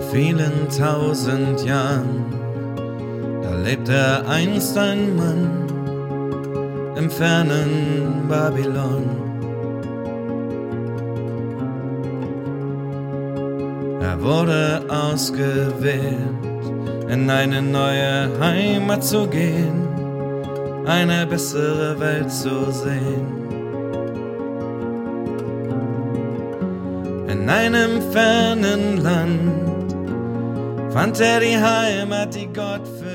vielen 1000 Jahren, da lebte einst ein Mann im fernen Babylon. Er wurde ausgewählt, in eine neue Heimat zu gehen, eine bessere Welt zu sehen. In einem fernen Land fand er die Heimat, die Gott für